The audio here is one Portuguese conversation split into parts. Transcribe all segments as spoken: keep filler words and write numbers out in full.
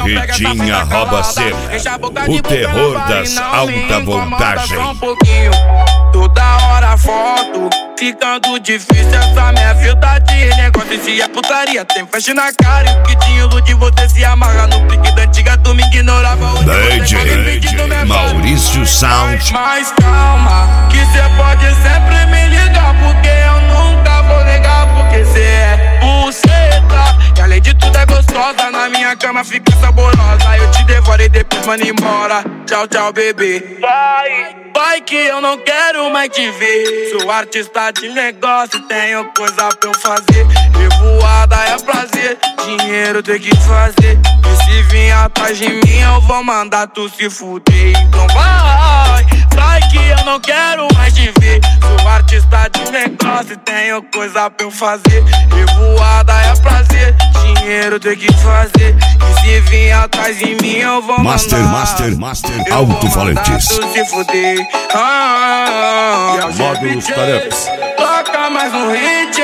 Carretinha rouba cena, o terror das alta voltagem. Toda hora foto, ficando difícil essa minha vida de negócio. Se é putaria, tem flash na cara. E o que te ilude, você se amarra no pique da antiga, tu me ignorava. Hoje D J Maurício Sound. Mas calma, que cê pode sempre me ligar, porque eu nunca vou negar, porque cê é buceta. E além de tudo é gostosa, na minha cama fica saborosa. Eu te devoro e depois mando embora. Tchau, tchau, bebê. Vai, vai que eu não quero mais te ver. Sou artista de negócio, tenho coisa pra eu fazer. Revoada é prazer, dinheiro tem que fazer. E se vir atrás de mim eu vou mandar tu se fuder. Então vai, vai que eu não quero mais te ver. Sou artista de negócio, tenho coisa pra eu fazer. Revoada é prazer, dinheiro tem que fazer. E se vir atrás de mim eu vou Master, mandar Master, Master, alto-falantes. tu se fuder. Ah, ah, ah. Módulos tarefas. Toca mais um hit.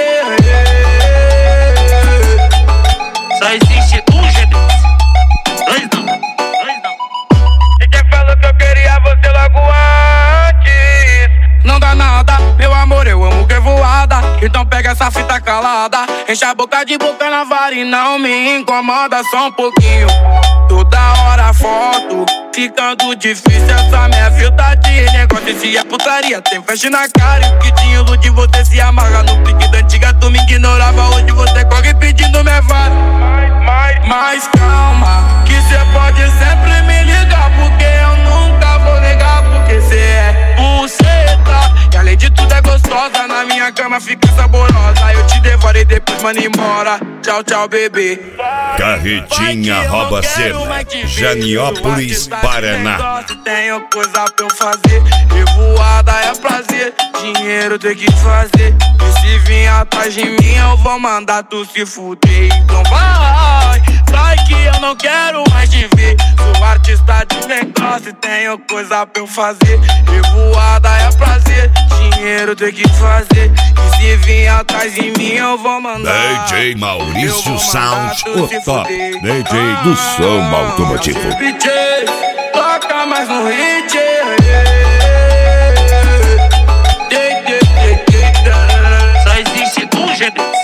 Só existe um G D. Dois não, dois não. E quem falou que eu queria você logo antes? Não dá nada, meu amor, eu amo que voada. Então pega essa fita calada, enche a boca de boca na vara e não me incomoda só um pouquinho. Toda hora foto, ficando difícil essa minha vida de negócio. Se é putaria, tem flash na cara. E o que te ilude, você se amarra no pique da antiga, tu me ignorava. Hoje você corre pedindo minha vara. Mas calma, que cê pode sempre me ligar, porque eu nunca vou negar, porque cê é buceta. E além de tudo é gostosa, na minha cama fica saborosa. Eu te devoro e depois mando embora. Tchau, tchau, bebê. Carretinha rouba cena, Janiópolis, Paraná. Tenho coisa pra eu fazer. Revoada é prazer, dinheiro tem que fazer. E se vir atrás de mim eu vou mandar tu se fuder. Então vai, vai que eu não quero mais te ver. Sou artista de negócio, tenho coisa pra eu fazer. Revoada é prazer, dinheiro tem que fazer. E se vir atrás de mim eu vou mandar. D J Maurício Sound, tu o se top fuder. D J do som automotivo. D J, toca mais um hit. Só existe um G D.